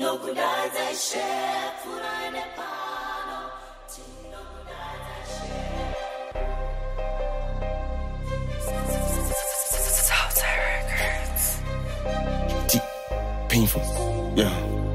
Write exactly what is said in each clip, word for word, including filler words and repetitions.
Painful, yeah.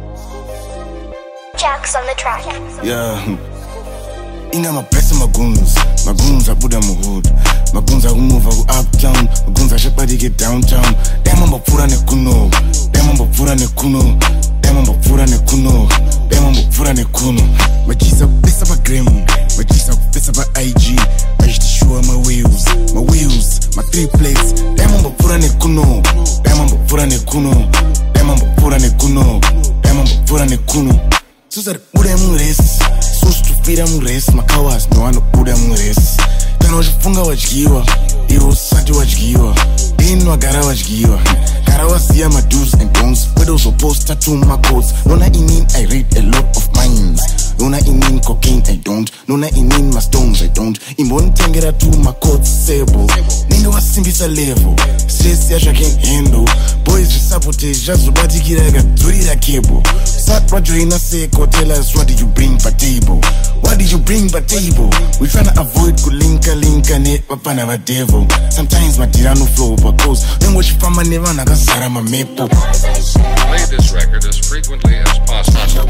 Jax on the track. Yeah. Inga my best of my goons. My goons are Buddha Mahud. My goons are who move uptown. My goons are shepherd get downtown. Them on Bapura ne kuno. Them on Bapura ne kuno. Them on Bapura ne kuno. Them on Bapura ne kuno. My G's up, best of a grim. My G's up, best of a I G. I used to show my wheels. My wheels, my three plates. Them on Bapura ne kuno. Them on Bapura ne kuno. Them on Bapura ne kuno. Them on Bapura ne kuno. Susa ure mures, sus tu pira mures, makawas no ano ure mures. Kano jifunga wajigiwa, iwo sati wajigiwa, ino agara wajigiwa. Karawa siya my do's and don'ts, widows opposed tattoo my codes. Nona inin I read a lot of minds. Nona inin cocaine I don't, nona inin my stones I don't. Imboni tengera to my codes sebo. Ninga wasimbisa level, stress yasha can't handle. Boys with sabotage, just ubati kiraga turira cable. Sat wajoina seko, tell us what did you bring per table? What did you bring per table? We tryna avoid kulinka linka net wapana wa devil. Sometimes my tirano flow because then what you find my never naga sara ma mepo. Play this record as frequently as possible.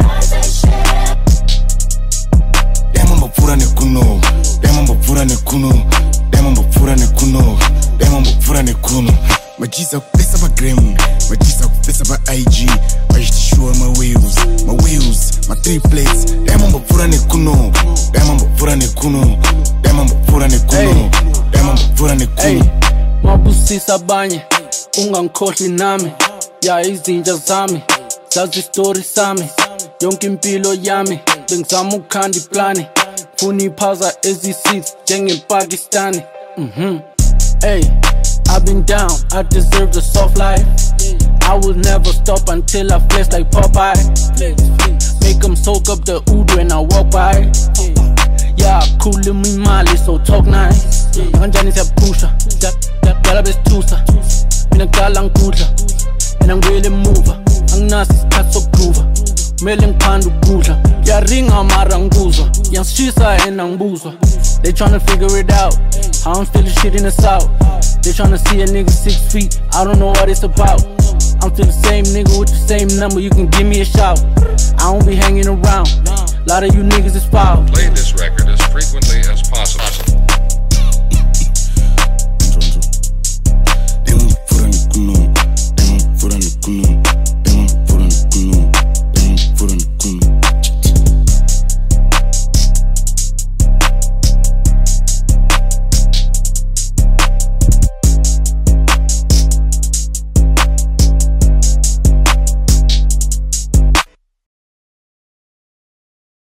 Demo Bapura ne kuno. Demo Bapura ne kuno. Demo Bapura ne kuno. Demo Bapura ne kuno. My G's up, best of a grim. My G's up, best of a I G. I used to show my wheels. My wheels, my three plates. Them on Bapura ne kuno. Them on Bapura ne kuno. Them on Bapura ne kuno. Them on Bapura ne kuno. Mabusisa banye, ungangikhohli nami. Ya izinja zami, zazi story sami. Yonke impilo yami, bengizama ukukhanda iplani. Funa iphaza ezi-six, njenge-Pakistani. Mhm. Hey, I've been down, I deserve the soft life. I will never stop until I flex like Popeye. Make them soak up the oud when I walk by. Yeah, cool in me mali, so talk nice. Kanjani siyapusha, dala bestusa. Mina gala ngikudla, and I'm really mover. Anginasi isikhathi sokugroova, mele ngiphanda ukudla. Yaringa mara ngibuzwa, yangishisa and angibuzwa. They tryna figure it out, how I'm feeling shit in the south. They tryna see a nigga six feet, I don't know what it's about. I'm still the same nigga with the same number, you can give me a shout. I don't be hanging around, a lot of you niggas is foul. Play this record as frequently as